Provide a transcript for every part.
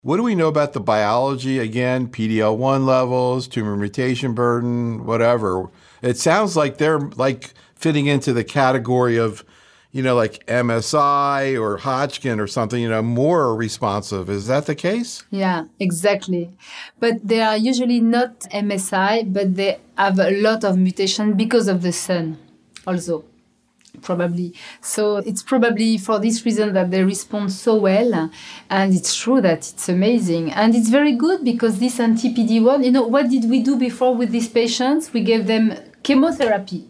What do we know about the biology? Again, PD-L1 levels, tumor mutation burden, whatever. It sounds like they're like fitting into the category of, like MSI or Hodgkin or something, more responsive. Is that the case? Yeah, exactly. But they are usually not MSI, but they have a lot of mutation because of the sun also. Probably. So it's probably for this reason that they respond so well. And it's true that it's amazing. And it's very good because this anti-PD-1, what did we do before with these patients? We gave them chemotherapy,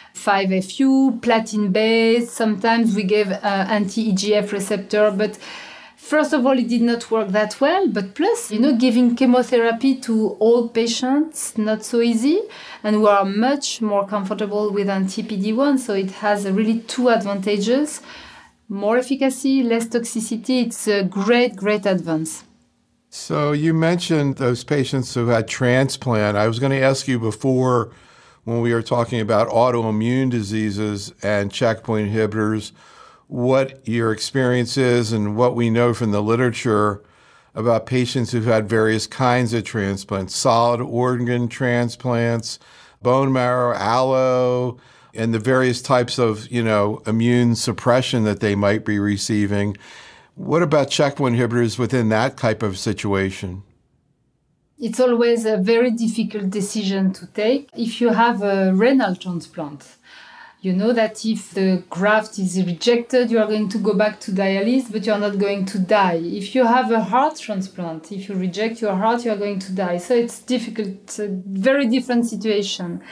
5-FU, platinum-based. Sometimes we gave anti-EGF receptor. But first of all, it did not work that well. But plus, giving chemotherapy to all patients, not so easy. And we are much more comfortable with anti-PD-1. So it has really two advantages. More efficacy, less toxicity. It's a great, great advance. So you mentioned those patients who had transplant. I was going to ask you before, when we were talking about autoimmune diseases and checkpoint inhibitors, what your experience is and what we know from the literature about patients who've had various kinds of transplants, solid organ transplants, bone marrow, allo, and the various types of, immune suppression that they might be receiving. What about checkpoint inhibitors within that type of situation? It's always a very difficult decision to take. If you have a renal transplant, you know that if the graft is rejected, you are going to go back to dialysis, but you are not going to die. If you have a heart transplant, if you reject your heart, you are going to die. So it's difficult. It's a very different situation.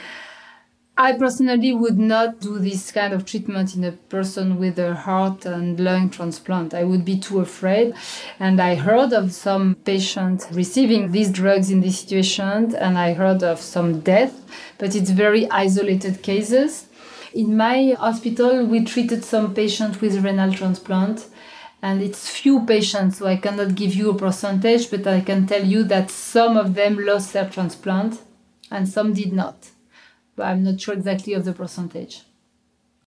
I personally would not do this kind of treatment in a person with a heart and lung transplant. I would be too afraid. And I heard of some patients receiving these drugs in this situation, and I heard of some death, but it's very isolated cases. In my hospital, we treated some patients with renal transplant, and it's few patients, so I cannot give you a percentage, but I can tell you that some of them lost their transplant and some did not. But I'm not sure exactly of the percentage.